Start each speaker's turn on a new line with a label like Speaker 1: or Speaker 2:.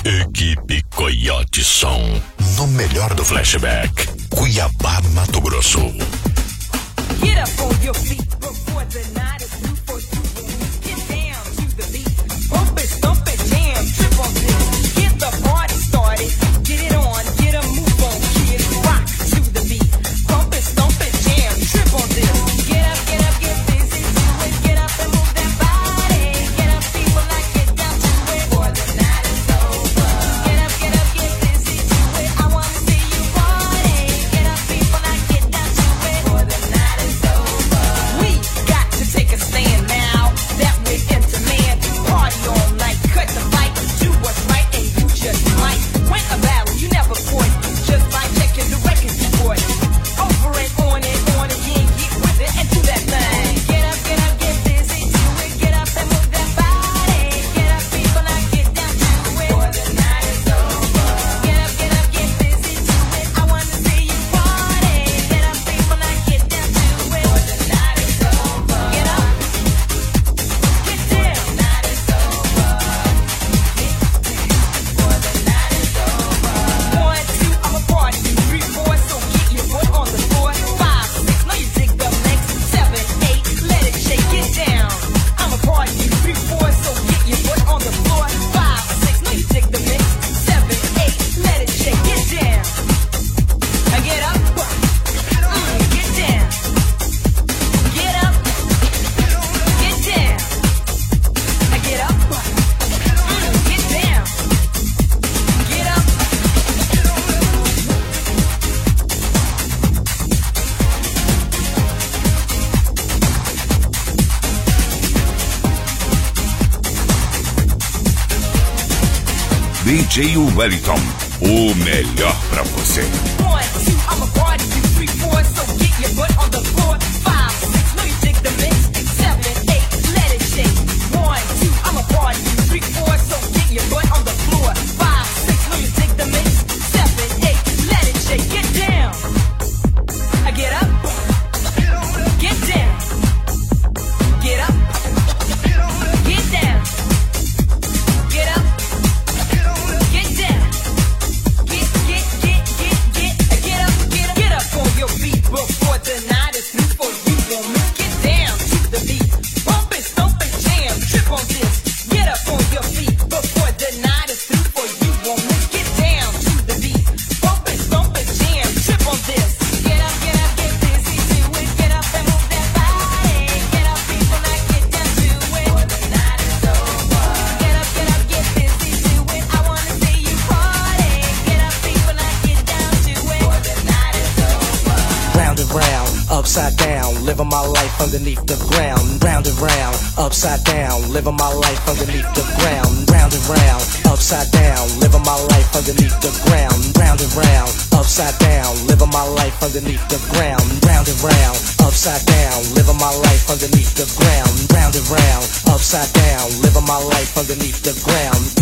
Speaker 1: Equipe Coyote Som, no melhor do flashback, Cuiabá, Mato Grosso.
Speaker 2: Get up on your feet before the night is through for you. Get down to the beat, bump it, stomp it, jam, trip on this. Get the party started, get it on, get a move on, kids, rock to the beat. Bump it, stomp it, jam, trip on this. Get up, get busy, do it, get up and move that body. Get up, people, like get down to it before the night is over. Get up, get busy, do it, I wanna see you party. Get up, people, like get down to it before the night is over. We got to take a stand now that we're into man. Party all night, cut the fight, do what's right, and you just might win a battle you never fought. Just by checking the records you bought. Over and on again, get with it and do that thing. Get up, get busy, do it, get up and move that body. Get up, people, like get down to it before the night is over. Get up, get busy, do it, I wanna see you party. Get up, people, like get down to it before the night is over. Get up, get down, night is over. Before the night is over. 1, 2, I'm a party. 3, 4, so get your foot on the floor. 5, 6, know you dig the mix. 7, 8, let it shake, get down. I'm a party. 3, 4, so get your foot on the floor. 5, 6, know you dig the mix. 7, 8, let it shake, get down. I get up, get down. Get up, get down. I get up, get down. Get up.
Speaker 1: DJ Wellington, o melhor pra você.
Speaker 2: 1, 2, I'm a party. 3, 4, so get your butt on the floor. 5, 6, know you dig the mix. 7, 8, let it shake. 1, 2, I'm a party. 3, 4, so get your butt on the floor. 5, 6, know you dig the mix. 7, 8, let it shake. Get down. I get up. Get down. Get up. Get down. Get up. Get down. Get up on your feet before the night is through for you. Won't miss. Get down to the beat. Bump it, stomp it, jam, trip on this. Get up on your feet before the night is through for you. Won't miss. Get down to the beat. Bump it, stomp it, jam, trip on this. Get up, get busy, do it. Get up and move that body. Get up, people, like get down to it before the night is over. Get up, get busy, do it. I wanna see you party. Get up, people, like get down to it before the night is over.
Speaker 3: Round and round, upside down, living my life underneath the ground. Round and round, upside down, living my life underneath the ground. Round and round, upside down, living my life underneath the ground. Round and round, upside down, living my life underneath the ground. Round and round, upside down, living my life underneath the ground. Round and round, upside down, living my life underneath the ground.